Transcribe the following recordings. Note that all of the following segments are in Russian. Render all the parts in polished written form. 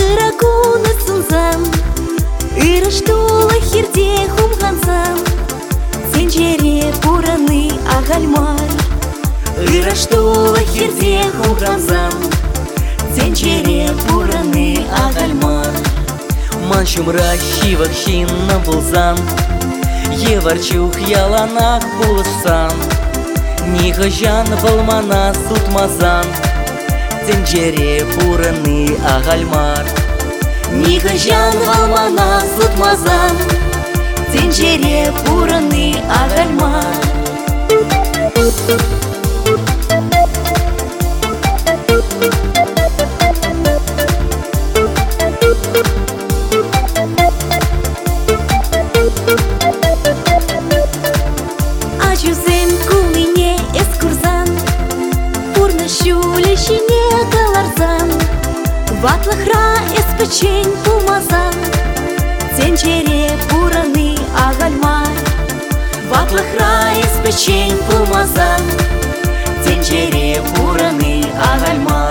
Ыракуны сунзам, ыраштула хирде хумганзам, сенчере пураны агальмар. Ыраштула хирде хумганзам, сенчере пураны агальмар. Манчум ращивак шинна булзан, еварчух яланах булсан, нихажан балмана сутмазан, сенчере пураны агальмар. Нихажан балмана сутмазан, сенчере пураны агальмар. Ачузем кулине эскурзан, пурна щулещине каларзан, ватлахра эспечень пумазан, сенчере пураны агальмар. Ватлахра эспечень пумазан, сенчере пураны агальмар.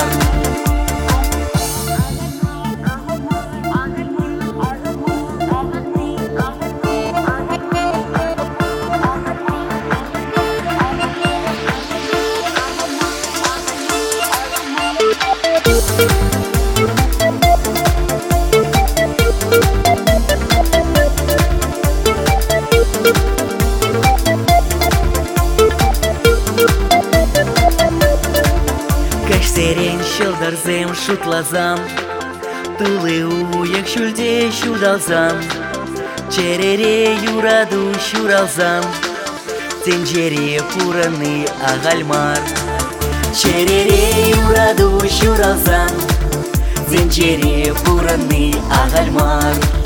Кашсерен шылдарзем шутлазам, тылы уяк шүлде шудалзам, черере юраду шуралзам, сенчере пураны агальмар. Черере юраду шуралзам, сенчере пураны агальмар.